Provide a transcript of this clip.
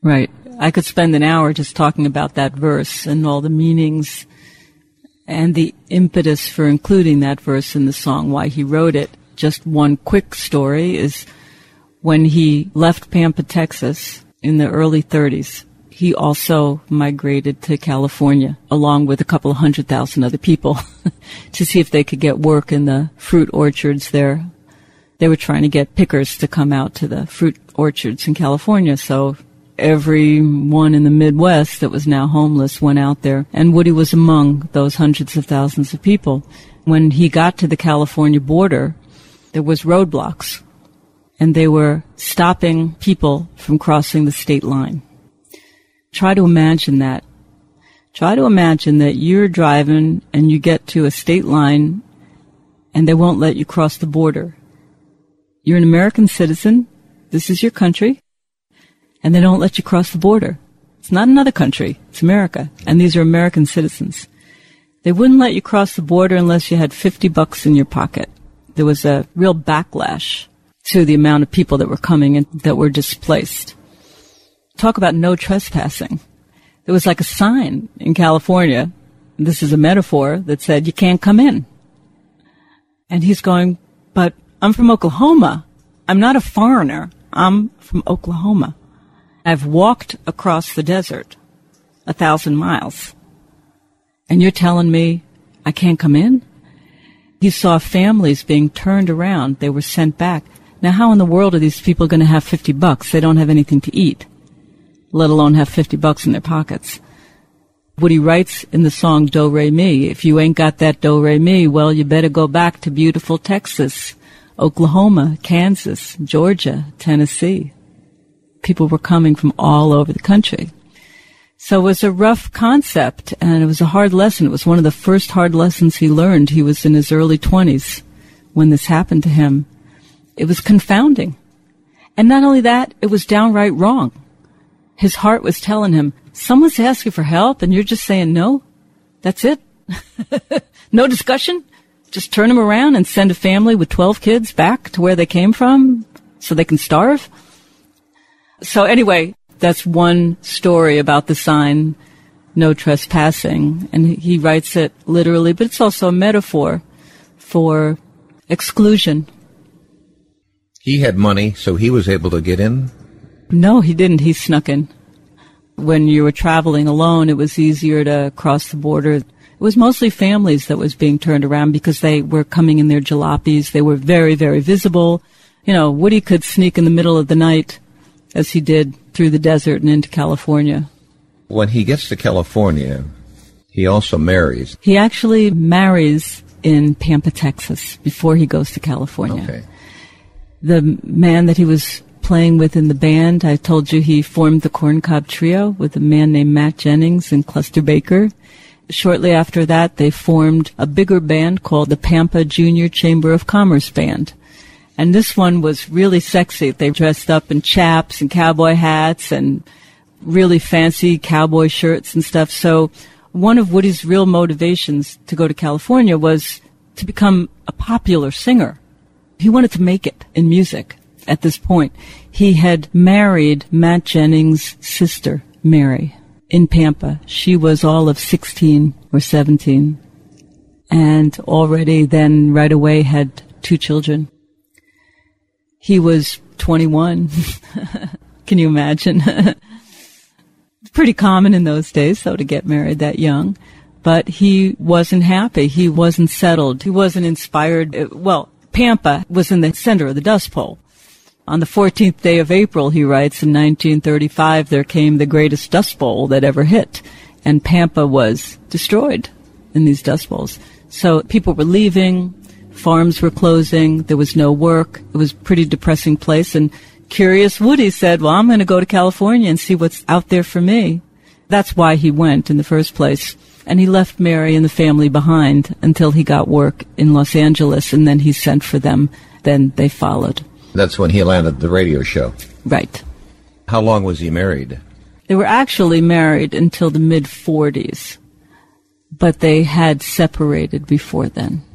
Right. I could spend an hour just talking about that verse and all the meanings and the impetus for including that verse in the song, why he wrote it. Just one quick story is when he left Pampa, Texas in the early 30s, he also migrated to California along with a couple of 100,000 other people to see if they could get work in the fruit orchards there. They were trying to get pickers to come out to the fruit orchards in California, so everyone in the Midwest that was now homeless went out there, and Woody was among those hundreds of thousands of people. When he got to the California border, there was roadblocks, and they were stopping people from crossing the state line. Try to imagine that. Try to imagine that you're driving and you get to a state line and they won't let you cross the border. You're an American citizen. This is your country. And they don't let you cross the border. It's not another country. It's America. And these are American citizens. They wouldn't let you cross the border unless you had $50 in your pocket. There was a real backlash to the amount of people that were coming and that were displaced. Talk about no trespassing. There was like a sign in California, and this is a metaphor, that said, you can't come in. And he's going, but I'm from Oklahoma. I'm not a foreigner. I'm from Oklahoma. I've walked across the desert 1,000 miles. And you're telling me I can't come in? He saw families being turned around. They were sent back. Now, how in the world are these people going to have $50? They don't have anything to eat, let alone have $50 in their pockets. Woody writes in the song Do Re Mi, if you ain't got that Do Re Mi, well, you better go back to beautiful Texas, Oklahoma, Kansas, Georgia, Tennessee. People were coming from all over the country. So it was a rough concept, and it was a hard lesson. It was one of the first hard lessons he learned. He was in his early 20s when this happened to him. It was confounding. And not only that, it was downright wrong. His heart was telling him, someone's asking for help and you're just saying no? That's it? No discussion? Just turn them around and send a family with 12 kids back to where they came from so they can starve? So anyway, that's one story about the sign, no trespassing. And he writes it literally, but it's also a metaphor for exclusion. He had money, so he was able to get in? No, he didn't. He snuck in. When you were traveling alone, it was easier to cross the border. It was mostly families that was being turned around because they were coming in their jalopies. They were very, very visible. You know, Woody could sneak in the middle of the night, as he did through the desert and into California. When he gets to California, he also marries. He actually marries in Pampa, Texas, before he goes to California. Okay. The man that he was playing with in the band, I told you he formed the Corncob Trio with a man named Matt Jennings and Cluster Baker. Shortly after that, they formed a bigger band called the Pampa Junior Chamber of Commerce Band. And this one was really sexy. They dressed up in chaps and cowboy hats and really fancy cowboy shirts and stuff. So one of Woody's real motivations to go to California was to become a popular singer. He wanted to make it in music at this point. He had married Matt Jennings' sister, Mary, in Pampa. She was all of 16 or 17 and already then right away had 2 children. He was 21. Can you imagine? Pretty common in those days, though, to get married that young. But he wasn't happy. He wasn't settled. He wasn't inspired. Well, Pampa was in the center of the Dust Bowl. On the 14th day of April, he writes, in 1935, there came the greatest Dust Bowl that ever hit. And Pampa was destroyed in these Dust Bowls. So people were leaving. Farms were closing. There was no work. It was a pretty depressing place. And curious Woody said, well, I'm going to go to California and see what's out there for me. That's why he went in the first place. And he left Mary and the family behind until he got work in Los Angeles, and then he sent for them. Then they followed. That's when he landed the radio show. Right. How long was he married? They were actually married until the mid-40s, but they had separated before then.